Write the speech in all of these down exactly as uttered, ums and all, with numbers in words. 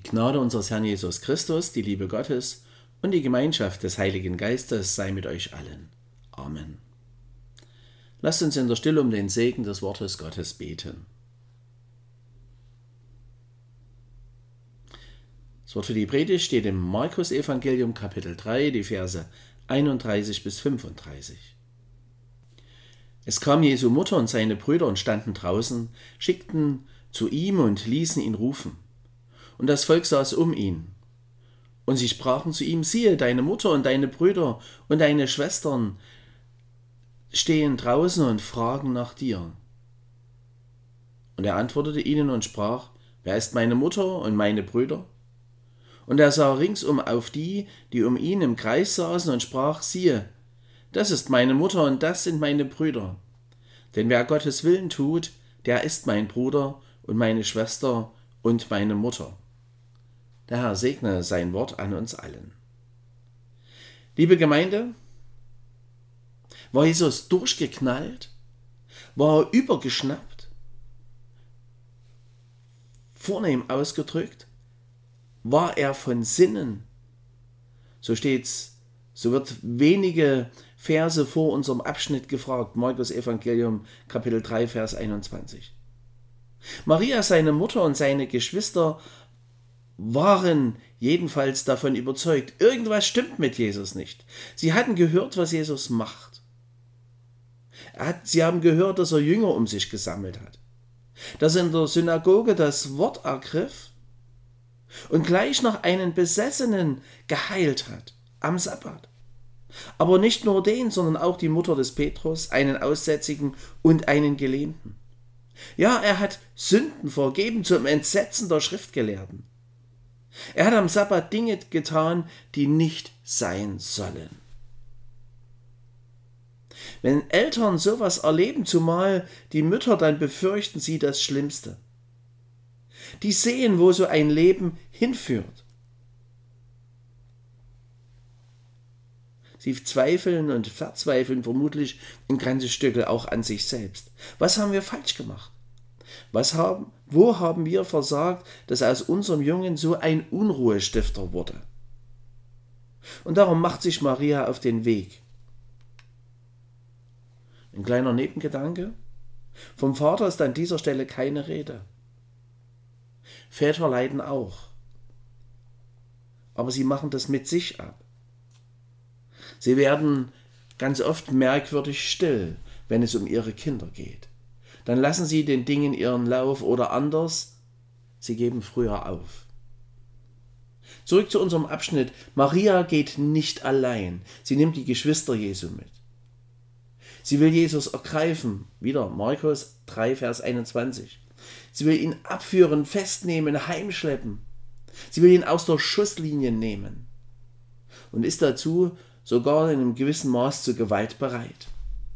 Gnade unseres Herrn Jesus Christus, die Liebe Gottes und die Gemeinschaft des Heiligen Geistes sei mit euch allen. Amen. Lasst uns in der Stille um den Segen des Wortes Gottes beten. Das Wort für die Predigt steht im Markus-Evangelium, Kapitel drei, die Verse einunddreißig bis fünfunddreißig. Es kam Jesu Mutter und seine Brüder und standen draußen, schickten zu ihm und ließen ihn rufen. Und das Volk saß um ihn. Und sie sprachen zu ihm: Siehe, deine Mutter und deine Brüder und deine Schwestern stehen draußen und fragen nach dir. Und er antwortete ihnen und sprach: Wer ist meine Mutter und meine Brüder? Und er sah ringsum auf die, die um ihn im Kreis saßen, und sprach: Siehe, das ist meine Mutter und das sind meine Brüder. Denn wer Gottes Willen tut, der ist mein Bruder und meine Schwester und meine Mutter. Der Herr segne sein Wort an uns allen. Liebe Gemeinde, war Jesus durchgeknallt? War er übergeschnappt? Vornehm ausgedrückt? War er von Sinnen? So steht's, so wird wenige Verse vor unserem Abschnitt gefragt. Markus Evangelium, Kapitel drei, Vers einundzwanzig. Maria, seine Mutter und seine Geschwister waren jedenfalls davon überzeugt, irgendwas stimmt mit Jesus nicht. Sie hatten gehört, was Jesus macht. Er hat, sie haben gehört, dass er Jünger um sich gesammelt hat, dass er in der Synagoge das Wort ergriff und gleich noch einen Besessenen geheilt hat am Sabbat. Aber nicht nur den, sondern auch die Mutter des Petrus, einen Aussätzigen und einen Gelähmten. Ja, er hat Sünden vergeben zum Entsetzen der Schriftgelehrten. Er hat am Sabbat Dinge getan, die nicht sein sollen. Wenn Eltern sowas erleben, zumal die Mütter, dann befürchten sie das Schlimmste. Die sehen, wo so ein Leben hinführt. Sie zweifeln und verzweifeln vermutlich ein ganzes Stück auch an sich selbst. Was haben wir falsch gemacht? Was haben, wo haben wir versagt, dass aus unserem Jungen so ein Unruhestifter wurde? Und darum macht sich Maria auf den Weg. Ein kleiner Nebengedanke: Vom Vater ist an dieser Stelle keine Rede. Väter leiden auch, aber sie machen das mit sich ab. Sie werden ganz oft merkwürdig still, wenn es um ihre Kinder geht. Dann lassen sie den Dingen ihren Lauf oder anders, sie geben früher auf. Zurück zu unserem Abschnitt. Maria geht nicht allein. Sie nimmt die Geschwister Jesu mit. Sie will Jesus ergreifen. Wieder Markus drei, Vers einundzwanzig. Sie will ihn abführen, festnehmen, heimschleppen. Sie will ihn aus der Schusslinie nehmen. Und ist dazu sogar in einem gewissen Maß zu Gewalt bereit.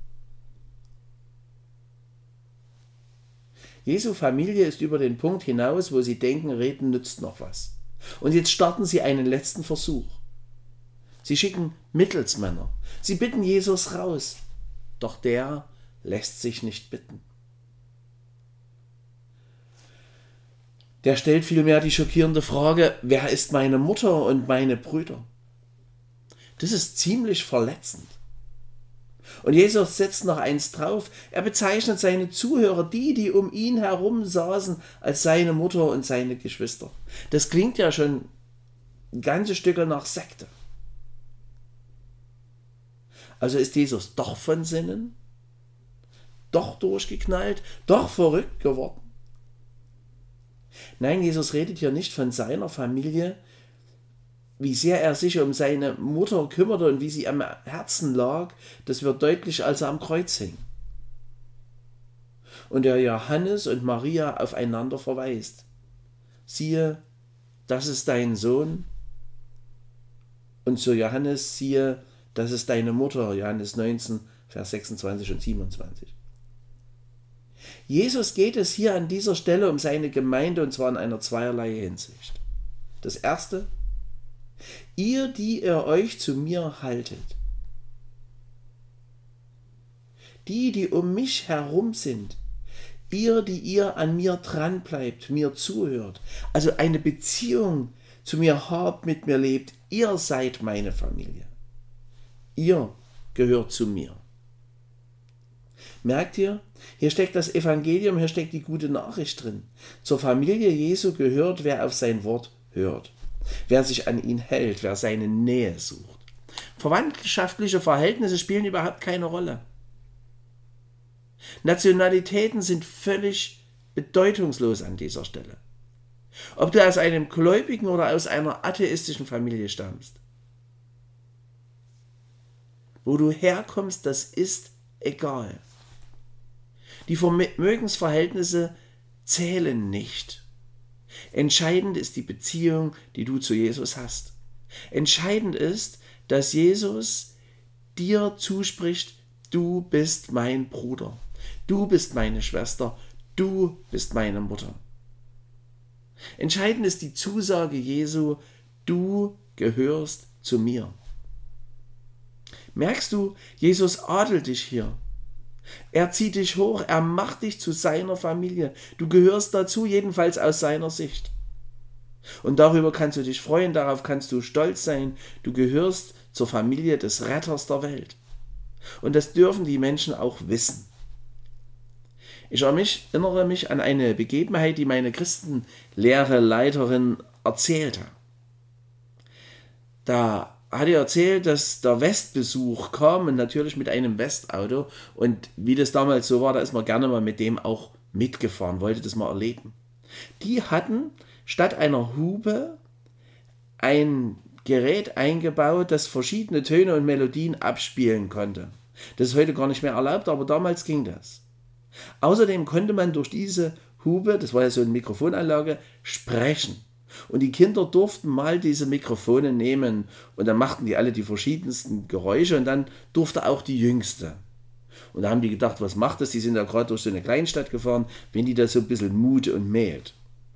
Jesu Familie ist über den Punkt hinaus, wo sie denken, reden nützt noch was. Und jetzt starten sie einen letzten Versuch. Sie schicken Mittelsmänner. Sie bitten Jesus raus. Doch der lässt sich nicht bitten. Der stellt vielmehr die schockierende Frage: Wer ist meine Mutter und meine Brüder? Das ist ziemlich verletzend. Und Jesus setzt noch eins drauf. Er bezeichnet seine Zuhörer, die, die um ihn herum saßen, als seine Mutter und seine Geschwister. Das klingt ja schon ein ganzes Stück nach Sekte. Also ist Jesus doch von Sinnen, doch durchgeknallt, doch verrückt geworden. Nein, Jesus redet hier nicht von seiner Familie, wie sehr er sich um seine Mutter kümmerte und wie sie am Herzen lag, das wird deutlich, als er am Kreuz hing. Und er Johannes und Maria aufeinander verweist. Siehe, das ist dein Sohn. Und zu Johannes, siehe, das ist deine Mutter. Johannes neunzehn, Vers sechsundzwanzig und siebenundzwanzig. Jesus geht es hier an dieser Stelle um seine Gemeinde, und zwar in einer zweierlei Hinsicht. Das erste: Ihr, die ihr euch zu mir haltet, die, die um mich herum sind, Ihr, die ihr an mir dran bleibt, mir zuhört, also eine Beziehung zu mir habt, mit mir lebt, ihr seid meine Familie. Ihr gehört zu mir. Merkt ihr? Hier steckt das Evangelium, hier steckt die gute Nachricht drin. Zur Familie Jesu gehört, wer auf sein Wort hört, wer sich an ihn hält, wer seine Nähe sucht. Verwandtschaftliche Verhältnisse spielen überhaupt keine Rolle. Nationalitäten sind völlig bedeutungslos an dieser Stelle. Ob du aus einem gläubigen oder aus einer atheistischen Familie stammst. Wo du herkommst, das ist egal. Die Vermögensverhältnisse zählen nicht. Entscheidend ist die Beziehung, die du zu Jesus hast. Entscheidend ist, dass Jesus dir zuspricht, du bist mein Bruder, du bist meine Schwester, du bist meine Mutter. Entscheidend ist die Zusage Jesu, du gehörst zu mir. Merkst du, Jesus adelt dich hier. Er zieht dich hoch, er macht dich zu seiner Familie. Du gehörst dazu, jedenfalls aus seiner Sicht. Und darüber kannst du dich freuen, darauf kannst du stolz sein. Du gehörst zur Familie des Retters der Welt. Und das dürfen die Menschen auch wissen. Ich erinnere mich an eine Begebenheit, die meine Christenlehre-Leiterin erzählte. Da hat er erzählt, dass der Westbesuch kam und natürlich mit einem Westauto. Und wie das damals so war, da ist man gerne mal mit dem auch mitgefahren, wollte das mal erleben. Die hatten statt einer Hupe ein Gerät eingebaut, das verschiedene Töne und Melodien abspielen konnte. Das ist heute gar nicht mehr erlaubt, aber damals ging das. Außerdem konnte man durch diese Hupe, das war ja so eine Mikrofonanlage, sprechen. Und die Kinder durften mal diese Mikrofone nehmen und dann machten die alle die verschiedensten Geräusche und dann durfte auch die Jüngste. Und da haben die gedacht, was macht das? Die sind ja gerade durch so eine Kleinstadt gefahren, wenn die da so ein bisschen mut und mäht.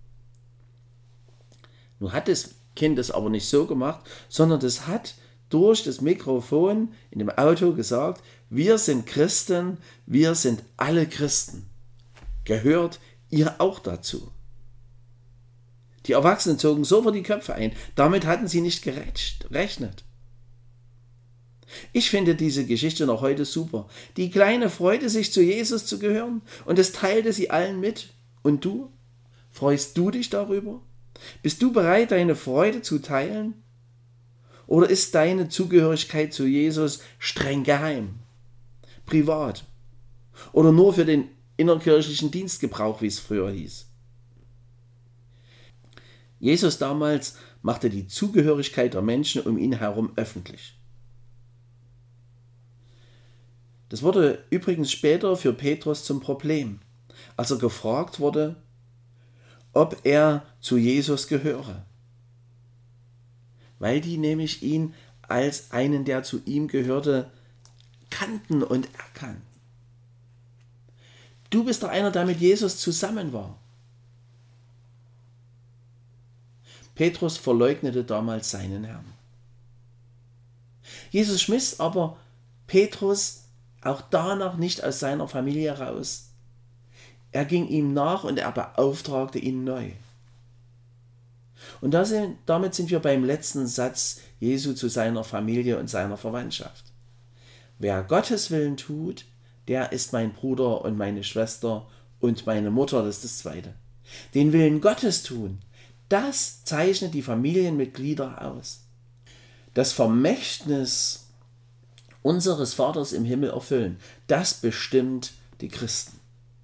Nun hat das Kind das aber nicht so gemacht, sondern das hat durch das Mikrofon in dem Auto gesagt, wir sind Christen, wir sind alle Christen. Gehört ihr auch dazu? Die Erwachsenen zogen sofort die Köpfe ein. Damit hatten sie nicht gerechnet. Ich finde diese Geschichte noch heute super. Die Kleine freute sich, zu Jesus zu gehören und es teilte sie allen mit. Und du? Freust du dich darüber? Bist du bereit, deine Freude zu teilen? Oder ist deine Zugehörigkeit zu Jesus streng geheim, privat oder nur für den innerkirchlichen Dienstgebrauch, wie es früher hieß? Jesus damals machte die Zugehörigkeit der Menschen um ihn herum öffentlich. Das wurde übrigens später für Petrus zum Problem, als er gefragt wurde, ob er zu Jesus gehöre. Weil die nämlich ihn als einen, der zu ihm gehörte, kannten und erkannten. Du bist doch einer, der mit Jesus zusammen war. Petrus verleugnete damals seinen Herrn. Jesus schmiss aber Petrus auch danach nicht aus seiner Familie raus. Er ging ihm nach und er beauftragte ihn neu. Und damit sind wir beim letzten Satz Jesu zu seiner Familie und seiner Verwandtschaft. Wer Gottes Willen tut, der ist mein Bruder und meine Schwester und meine Mutter, das ist das Zweite. Den Willen Gottes tun, das zeichnet die Familienmitglieder aus. Das Vermächtnis unseres Vaters im Himmel erfüllen, das bestimmt die Christen.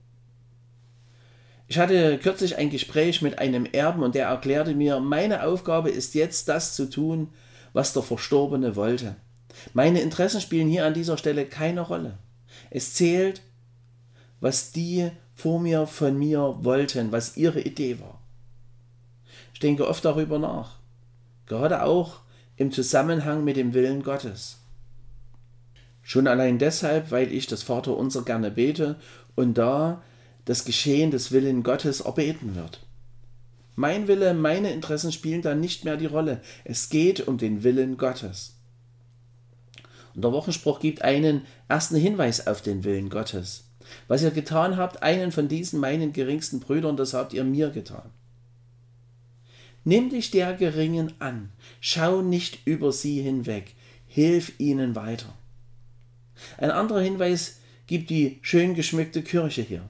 Ich hatte kürzlich ein Gespräch mit einem Erben und der erklärte mir, meine Aufgabe ist jetzt, das zu tun, was der Verstorbene wollte. Meine Interessen spielen hier an dieser Stelle keine Rolle. Es zählt, was die vor mir von mir wollten, was ihre Idee war. Ich denke oft darüber nach, gerade auch im Zusammenhang mit dem Willen Gottes. Schon allein deshalb, weil ich das Vaterunser gerne bete und da das Geschehen des Willens Gottes erbeten wird. Mein Wille, meine Interessen spielen dann nicht mehr die Rolle. Es geht um den Willen Gottes. Und der Wochenspruch gibt einen ersten Hinweis auf den Willen Gottes. Was ihr getan habt, einen von diesen meinen geringsten Brüdern, das habt ihr mir getan. Nimm dich der Geringen an, schau nicht über sie hinweg, hilf ihnen weiter. Ein anderer Hinweis gibt die schön geschmückte Kirche hier.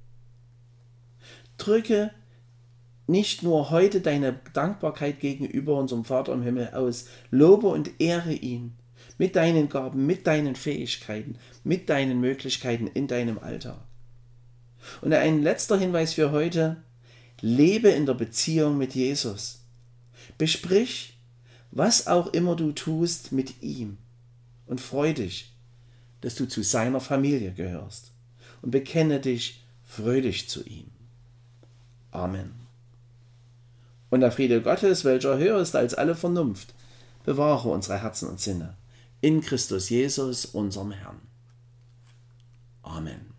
Drücke nicht nur heute deine Dankbarkeit gegenüber unserem Vater im Himmel aus, lobe und ehre ihn mit deinen Gaben, mit deinen Fähigkeiten, mit deinen Möglichkeiten in deinem Alltag. Und ein letzter Hinweis für heute: Lebe in der Beziehung mit Jesus. Besprich, was auch immer du tust, mit ihm und freu dich, dass du zu seiner Familie gehörst, und bekenne dich fröhlich zu ihm. Amen. Und der Friede Gottes, welcher höher ist als alle Vernunft, bewahre unsere Herzen und Sinne in Christus Jesus, unserem Herrn. Amen.